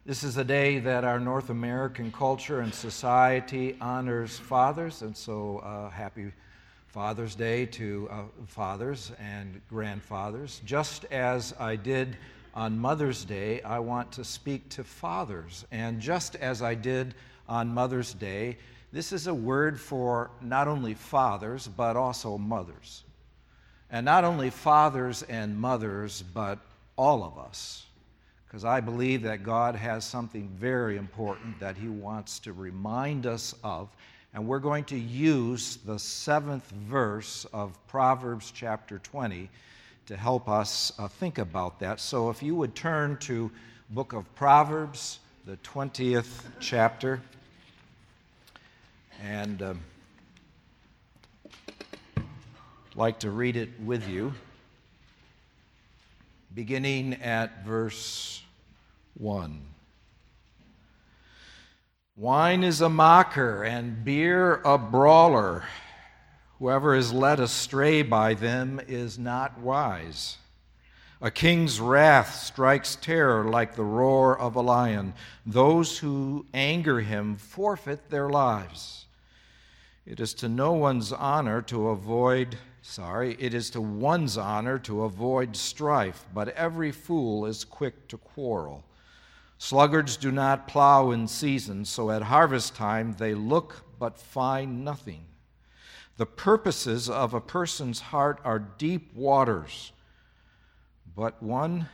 This is a day that our North American culture and society honors fathers, and so happy Father's Day to fathers and grandfathers. Just as I did on Mother's Day, I want to speak to fathers. And just as I did on Mother's Day, this is a word for not only fathers, but also mothers. And not only fathers and mothers, but all of us. Because I believe that God has something very important that He wants to remind us of. And we're going to use the 7th verse of Proverbs chapter 20 to help us think about that. So if you would turn to book of Proverbs, the 20th chapter, and I'd like to read it with you, beginning at verse 1. Wine is a mocker, and beer a brawler. Whoever is led astray by them is not wise. A king's wrath strikes terror like the roar of a lion. Those who anger him forfeit their lives. It is to one's honor to avoid strife, but every fool is quick to quarrel. Sluggards do not plow in season, so at harvest time they look but find nothing. The purposes of a person's heart are deep waters, but one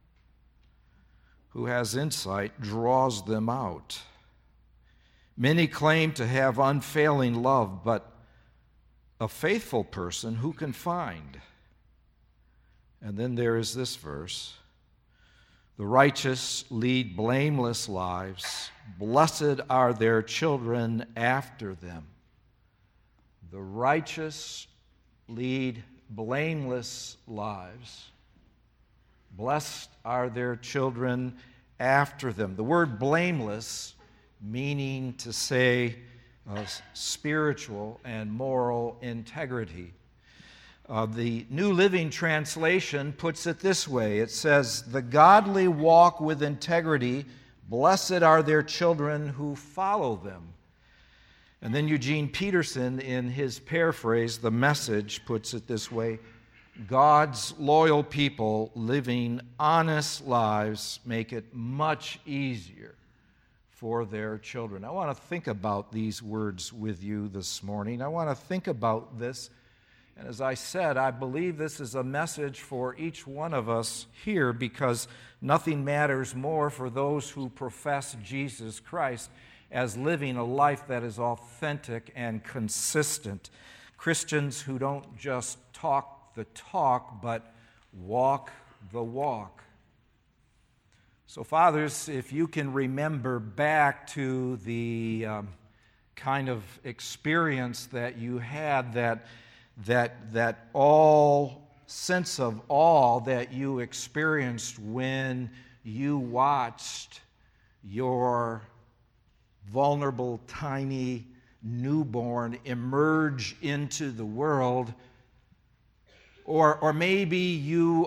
who has insight draws them out. Many claim to have unfailing love, but a faithful person who can find? And then there is this verse. The righteous lead blameless lives. Blessed are their children after them. The righteous lead blameless lives. Blessed are their children after them. The word blameless meaning to say spiritual and moral integrity. The New Living Translation puts it this way. It says, "The godly walk with integrity. Blessed are their children who follow them." And then Eugene Peterson, in his paraphrase, The Message, puts it this way: God's loyal people living honest lives make it much easier for their children. I want to think about these words with you this morning. I want to think about this. And as I said, I believe this is a message for each one of us here, because nothing matters more for those who profess Jesus Christ as living a life that is authentic and consistent. Christians who don't just talk the talk, but walk the walk. So, fathers, if you can remember back to the kind of experience that you had, that all sense of awe that you experienced when you watched your vulnerable, tiny newborn emerge into the world, or maybe you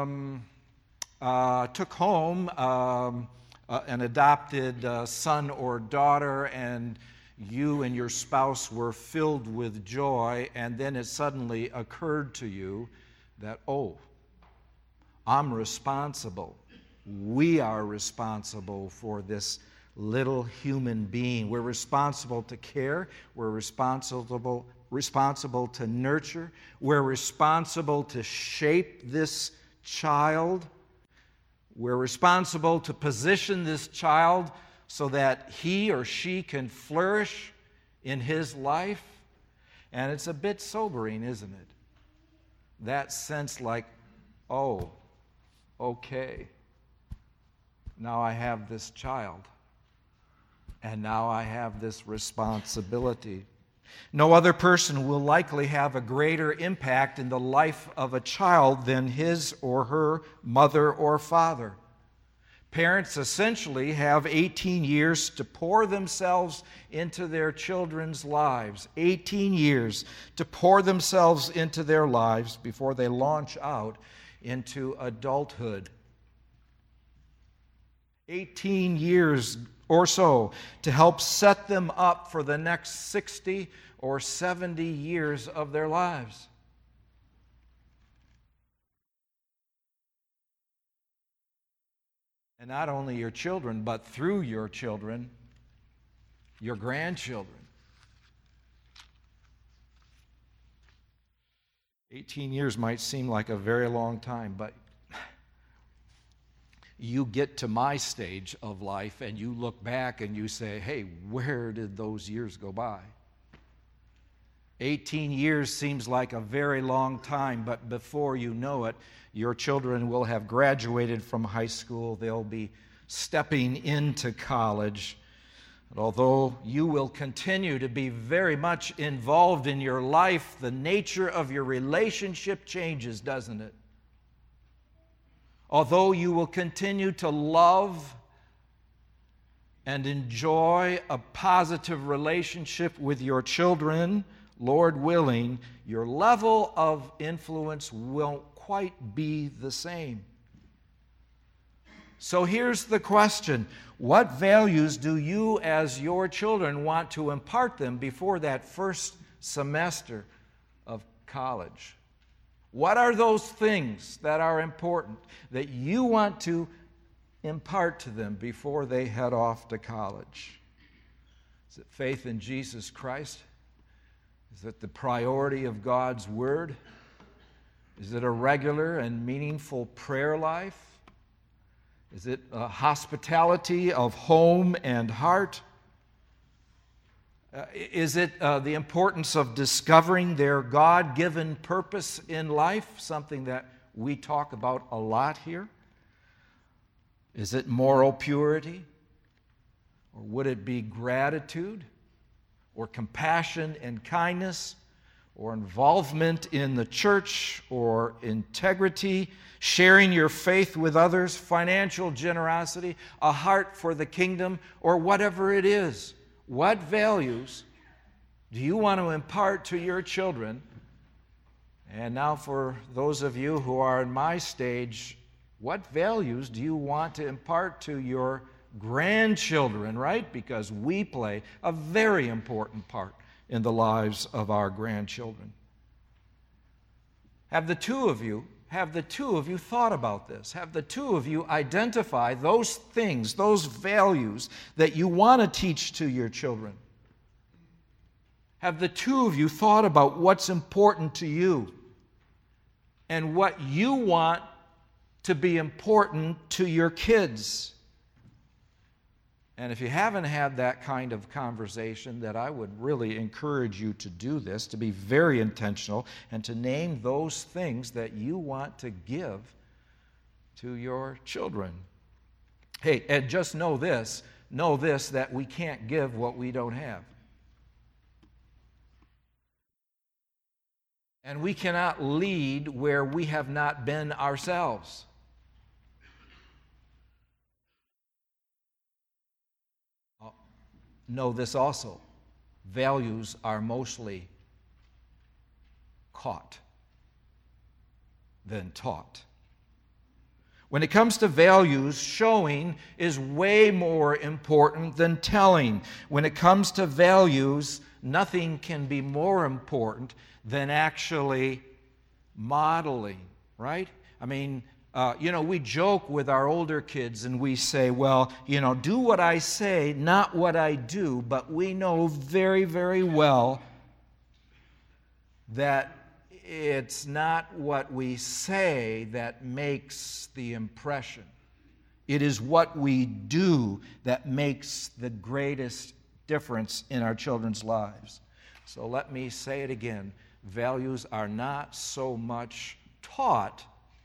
took home an adopted son or daughter, and you and your spouse were filled with joy, and then it suddenly occurred to you that, oh, I'm responsible. We are responsible for this little human being. We're responsible to care. We're responsible to nurture. We're responsible to shape this child. We're responsible to position this child so that he or she can flourish in his life. And it's a bit sobering, isn't it? That sense like, oh, okay, now I have this child, and now I have this responsibility. No other person will likely have a greater impact in the life of a child than his or her mother or father. Parents essentially have 18 years to pour themselves into their children's lives. 18 years to pour themselves into their lives before they launch out into adulthood. 18 years or so to help set them up for the next 60 or 70 years of their lives. And not only your children, but through your children, your grandchildren. 18 years might seem like a very long time, but you get to my stage of life and you look back and you say, hey, where did those years go by? 18 years seems like a very long time, but before you know it, your children will have graduated from high school. They'll be stepping into college. And although you will continue to be very much involved in your life, the nature of your relationship changes, doesn't it? Although you will continue to love and enjoy a positive relationship with your children, Lord willing, your level of influence won't quite be the same. So here's the question. What values do you as your children want to impart them before that first semester of college? What are those things that are important that you want to impart to them before they head off to college? Is it faith in Jesus Christ? Is it the priority of God's Word? Is it a regular and meaningful prayer life? Is it a hospitality of home and heart? Is it the importance of discovering their God-given purpose in life, something that we talk about a lot here? Is it moral purity? Or would it be gratitude? Or compassion and kindness? Or involvement in the church? Or integrity? Sharing your faith with others? Financial generosity? A heart for the kingdom? Or whatever it is. What values do you want to impart to your children? And now for those of you who are in my stage, what values do you want to impart to your grandchildren, right? Because we play a very important part in the lives of our grandchildren. Have the two of you thought about this? Have the two of you identify those things, those values that you want to teach to your children? Have the two of you thought about what's important to you and what you want to be important to your kids? And if you haven't had that kind of conversation, that I would really encourage you to do this, to be very intentional, and to name those things that you want to give to your children. Hey, and just know this, that we can't give what we don't have. And we cannot lead where we have not been ourselves. Know this also, values are mostly caught than taught. When it comes to values, showing is way more important than telling. When it comes to values, nothing can be more important than actually modeling, right? I mean, we joke with our older kids and we say, well, do what I say, not what I do. But we know very, very well that it's not what we say that makes the impression. It is what we do that makes the greatest difference in our children's lives. So let me say it again. Values are not so much taught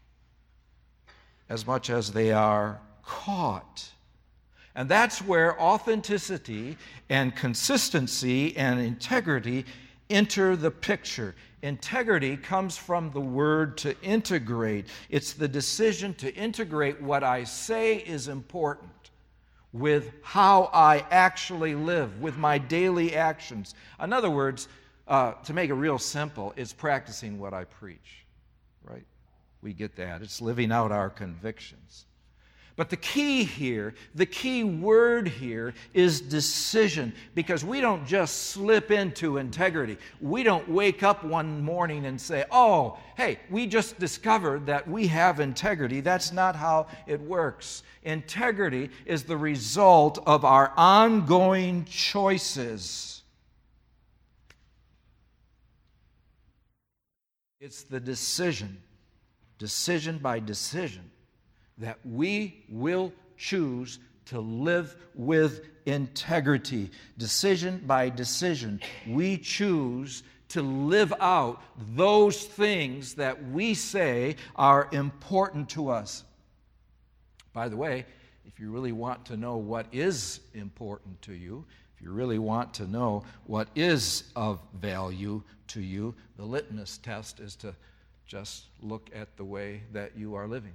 as much as they are caught. And that's where authenticity and consistency and integrity enter the picture. Integrity comes from the word to integrate. It's the decision to integrate what I say is important with how I actually live, with my daily actions. In other words, to make it real simple, it's practicing what I preach, right? We get that. It's living out our convictions. But the key word here is decision, because we don't just slip into integrity. We don't wake up one morning and say, oh, hey, we just discovered that we have integrity. That's not how it works. Integrity is the result of our ongoing choices. It's the decision by decision, that we will choose to live with integrity. Decision by decision, we choose to live out those things that we say are important to us. By the way, if you really want to know what is important to you, if you really want to know what is of value to you, the litmus test is to just look at the way that you are living.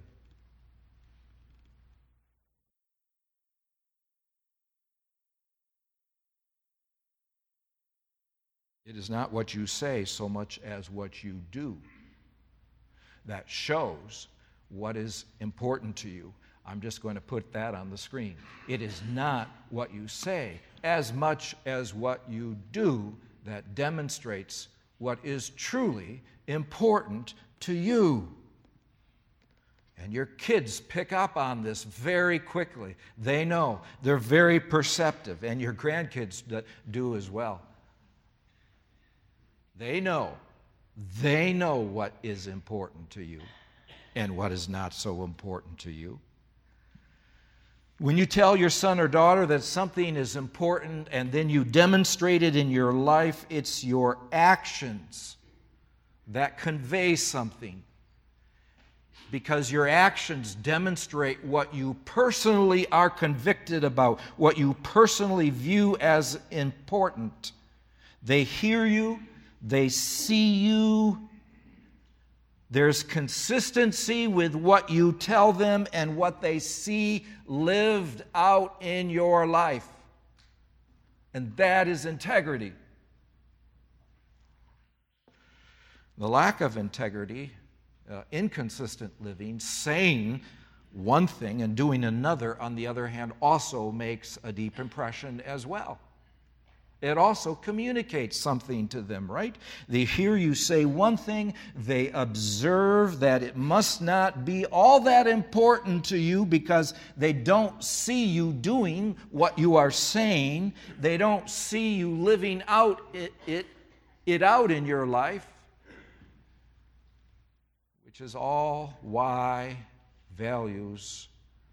It is not what you say so much as what you do that shows what is important to you. I'm just going to put that on the screen. It is not what you say as much as what you do that demonstrates what is truly important to you. And your kids pick up on this very quickly. They know. They're very perceptive, and your grandkids do as well. They know what is important to you and what is not so important to you. When you tell your son or daughter that something is important and then you demonstrate it in your life, it's your actions that convey something. Because your actions demonstrate what you personally are convicted about, what you personally view as important. They hear you. They see you. There's consistency with what you tell them and what they see lived out in your life. And that is integrity. The lack of integrity, inconsistent living, saying one thing and doing another, on the other hand, also makes a deep impression as well. It also communicates something to them, right? They hear you say one thing, they observe that it must not be all that important to you because they don't see you doing what you are saying. They don't see you living out it out in your life, which is all why values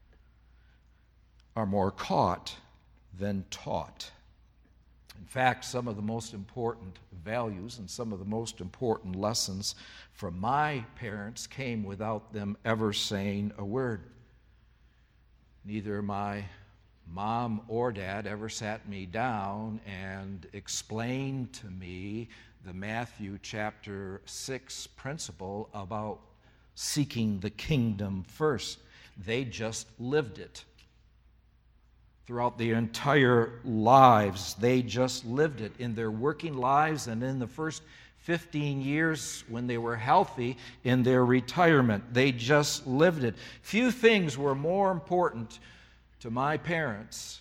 are more caught than taught. In fact, some of the most important values and some of the most important lessons from my parents came without them ever saying a word. Neither my mom or dad ever sat me down and explained to me the Matthew chapter 6 principle about seeking the kingdom first. They just lived it. Throughout their entire lives, they just lived it in their working lives and in the first 15 years when they were healthy in their retirement. They just lived it. Few things were more important to my parents,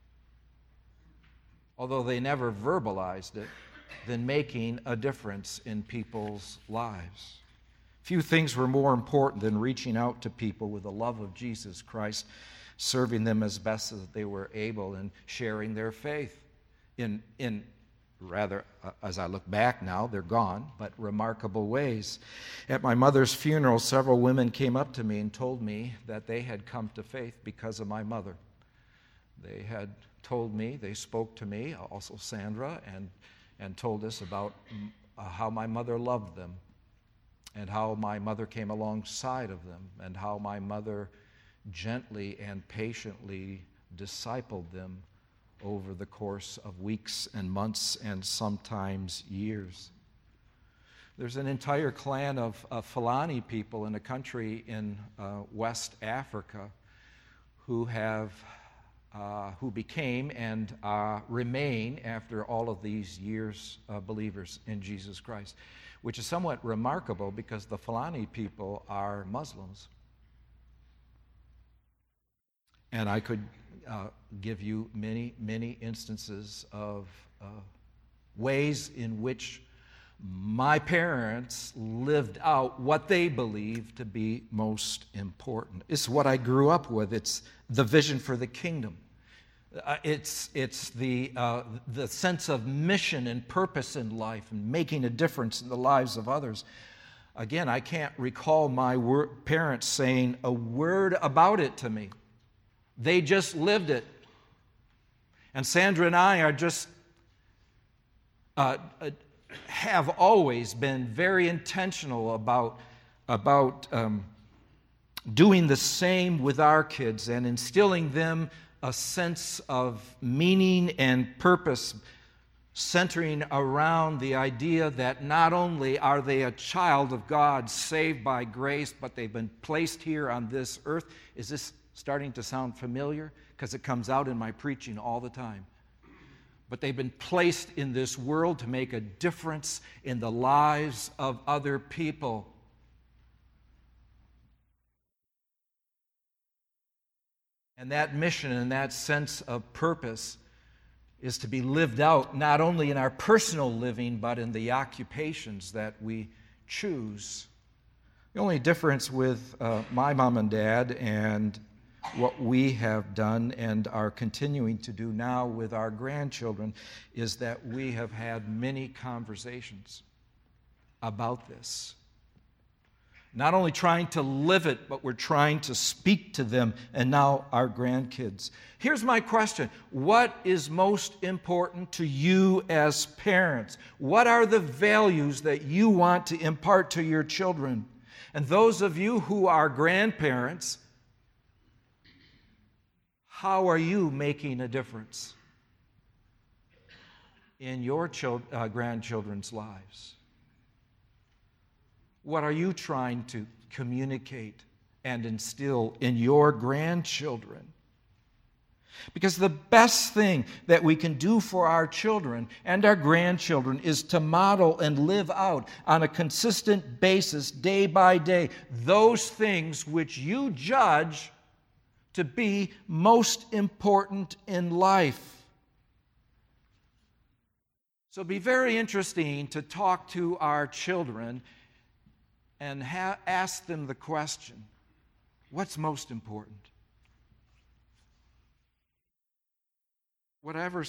although they never verbalized it, than making a difference in people's lives. Few things were more important than reaching out to people with the love of Jesus Christ, serving them as best as they were able, and sharing their faith in rather, as I look back now, they're gone, but remarkable ways. At my mother's funeral, several women came up to me and told me that they had come to faith because of my mother. They had told me, they spoke to me, also Sandra, and told us about how my mother loved them, and how my mother came alongside of them, and how my mother gently and patiently discipled them over the course of weeks and months and sometimes years. There's an entire clan of Fulani people in a country in West Africa who became and remain, after all of these years, believers in Jesus Christ, which is somewhat remarkable because the Fulani people are Muslims. And I could give you many, many instances of ways in which my parents lived out what they believed to be most important. It's what I grew up with. It's the vision for the kingdom. It's the sense of mission and purpose in life and making a difference in the lives of others. Again, I can't recall my parents saying a word about it to me. They just lived it. And Sandra and I are just have always been very intentional about doing the same with our kids and instilling them a sense of meaning and purpose, centering around the idea that not only are they a child of God saved by grace, but they've been placed here on this earth. Is this starting to sound familiar? Because it comes out in my preaching all the time. But they've been placed in this world to make a difference in the lives of other people. And that mission and that sense of purpose is to be lived out not only in our personal living, but in the occupations that we choose. The only difference with my mom and dad and what we have done and are continuing to do now with our grandchildren is that we have had many conversations about this. Not only trying to live it, but we're trying to speak to them, and now our grandkids. Here's my question. What is most important to you as parents? What are the values that you want to impart to your children? And those of you who are grandparents, how are you making a difference in your grandchildren's lives? What are you trying to communicate and instill in your grandchildren? Because the best thing that we can do for our children and our grandchildren is to model and live out on a consistent basis, day by day, those things which you judge to be most important in life. So it'd be very interesting to talk to our children and ask them the question, what's most important? Whatever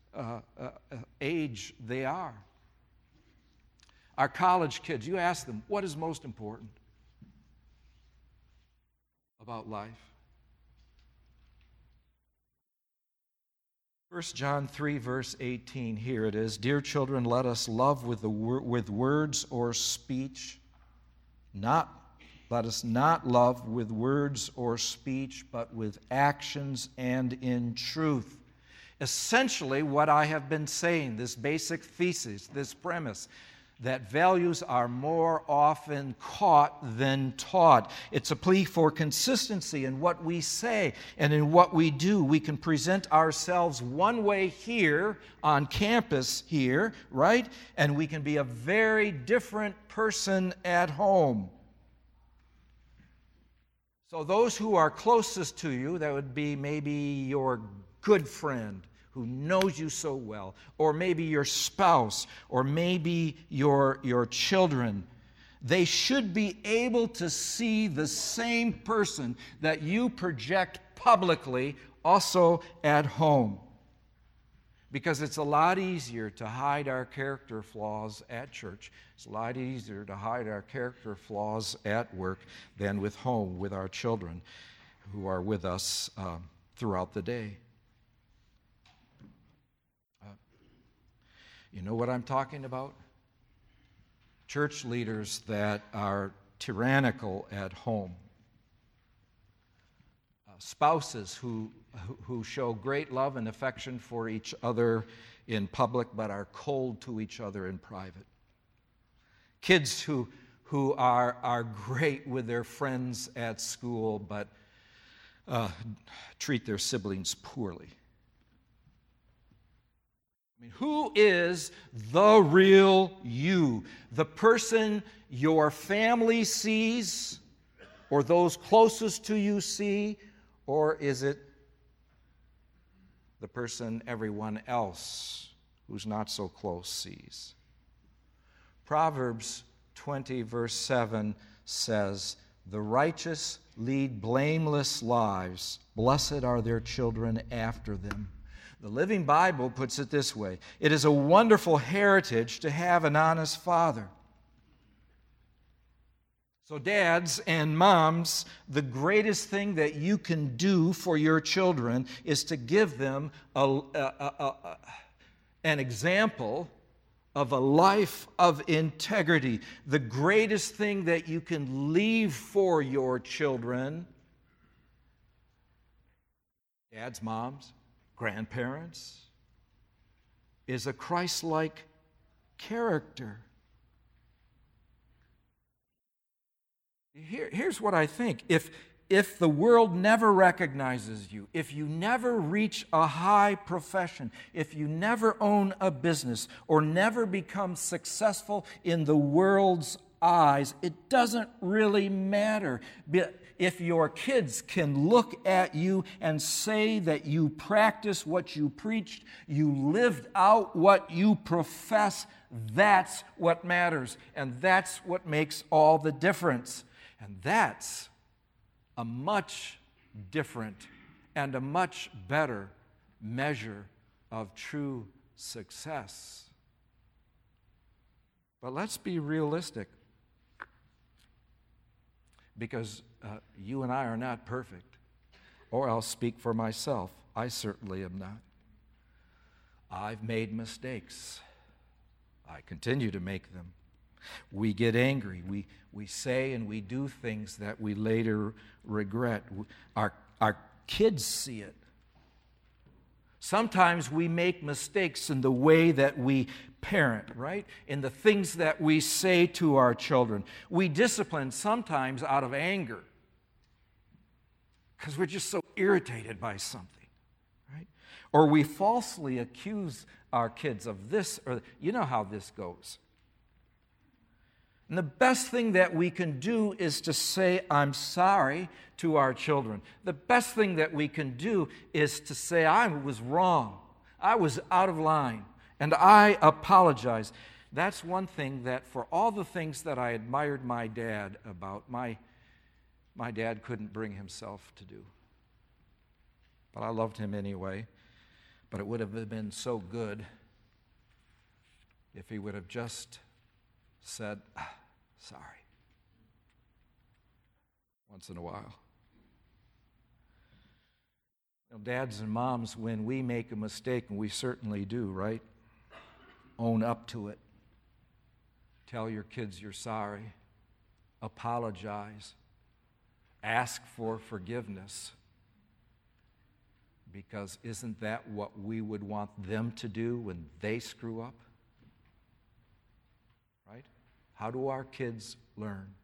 age they are. Our college kids, you ask them, what is most important about life? 1 John 3, verse 18, here it is. Dear children, let us love with words or speech. Let us not love with words or speech, but with actions and in truth. Essentially, what I have been saying, this basic thesis, this premise, that values are more often caught than taught. It's a plea for consistency in what we say and in what we do. We can present ourselves one way here on campus here, right? And we can be a very different person at home. So those who are closest to you, that would be maybe your good friend who knows you so well, or maybe your spouse, or maybe your children, they should be able to see the same person that you project publicly also at home. Because it's a lot easier to hide our character flaws at church. It's a lot easier to hide our character flaws at work than with home, with our children who are with us throughout the day. You know what I'm talking about? Church leaders that are tyrannical at home. Spouses who show great love and affection for each other in public but are cold to each other in private. Kids who are great with their friends at school but treat their siblings poorly. Who is the real you? The person your family sees, or those closest to you see, or is it the person everyone else who's not so close sees. Proverbs 20, verse 7 says, "The righteous lead blameless lives. Blessed are their children after them." The Living Bible puts it this way: it is a wonderful heritage to have an honest father. So dads and moms, the greatest thing that you can do for your children is to give them an example of a life of integrity. The greatest thing that you can leave for your children, dads, moms, grandparents, is a Christ-like character. Here's what I think. If the world never recognizes you, if you never reach a high profession, if you never own a business or never become successful in the world's eyes, it doesn't really matter. If your kids can look at you and say that you practice what you preached, you lived out what you profess, that's what matters. And that's what makes all the difference. And that's a much different and a much better measure of true success. But let's be realistic, because you and I are not perfect. Or I'll speak for myself. I certainly am not. I've made mistakes. I continue to make them. We get angry. We say and we do things that we later regret. Our kids see it. Sometimes we make mistakes in the way that we parent, right? In the things that we say to our children. We discipline sometimes out of anger because we're just so irritated by something, right? Or we falsely accuse our kids of this, or you know how this goes. And the best thing that we can do is to say, "I'm sorry," to our children. The best thing that we can do is to say, "I was wrong. I was out of line, and I apologize." That's one thing that, for all the things that I admired my dad about, my dad couldn't bring himself to do. But I loved him anyway. But it would have been so good if he would have just said, "Sorry," once in a while. You know, dads and moms, when we make a mistake, and we certainly do, right? Own up to it. Tell your kids you're sorry. Apologize. Ask for forgiveness. Because isn't that what we would want them to do when they screw up? Right? How do our kids learn?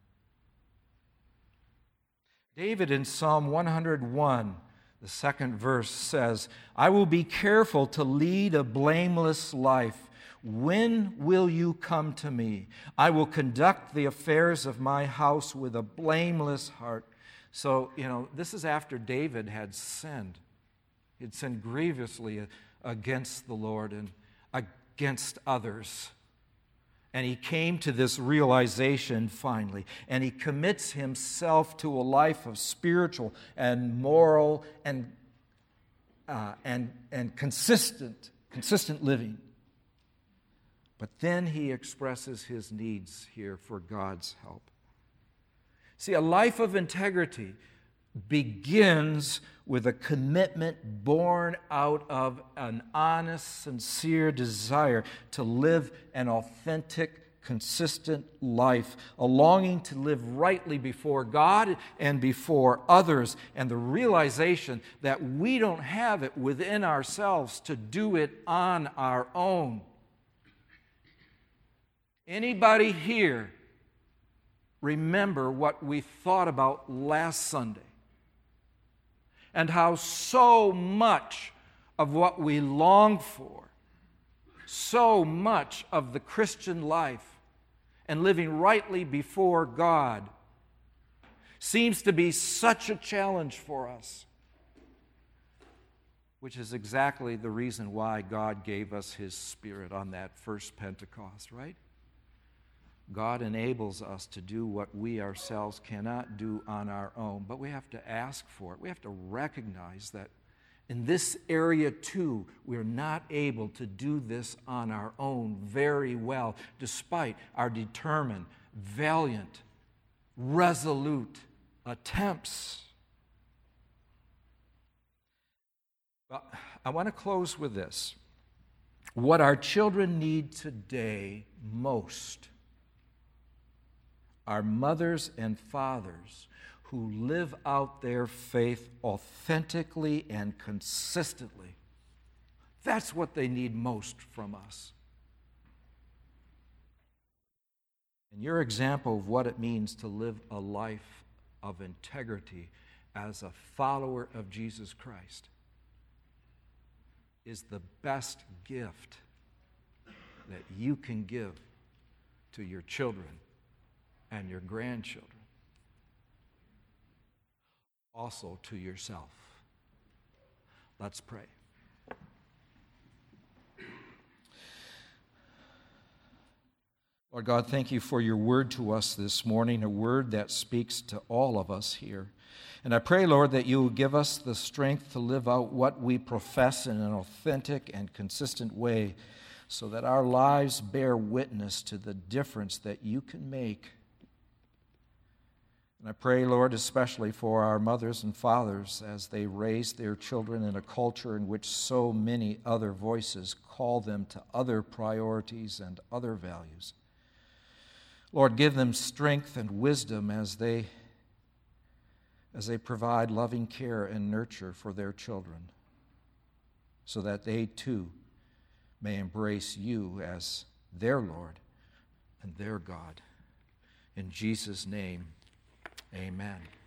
David in Psalm 101, the second verse says, "I will be careful to lead a blameless life. When will you come to me? I will conduct the affairs of my house with a blameless heart." So, this is after David had sinned. He had sinned grievously against the Lord and against others. And he came to this realization finally, and he commits himself to a life of spiritual and moral and consistent living. But then he expresses his needs here for God's help. See, a life of integrity begins with a commitment born out of an honest, sincere desire to live an authentic, consistent life, a longing to live rightly before God and before others, and the realization that we don't have it within ourselves to do it on our own. Anybody here remember what we thought about last Sunday? And how so much of what we long for, so much of the Christian life and living rightly before God seems to be such a challenge for us. which is exactly the reason why God gave us His Spirit on that first Pentecost, right? God enables us to do what we ourselves cannot do on our own, but we have to ask for it. We have to recognize that in this area too, we're not able to do this on our own very well, despite our determined, valiant, resolute attempts. Well, I want to close with this. What our children need today most are mothers and fathers who live out their faith authentically and consistently. That's what they need most from us. And your example of what it means to live a life of integrity as a follower of Jesus Christ is the best gift that you can give to your children and your grandchildren, also to yourself. Let's pray. Lord God, thank you for your word to us this morning, a word that speaks to all of us here. And I pray, Lord, that you will give us the strength to live out what we profess in an authentic and consistent way so that our lives bear witness to the difference that you can make. And I pray, Lord, especially for our mothers and fathers as they raise their children in a culture in which so many other voices call them to other priorities and other values. Lord, give them strength and wisdom as they provide loving care and nurture for their children, so that they too may embrace you as their Lord and their God. In Jesus' name, amen.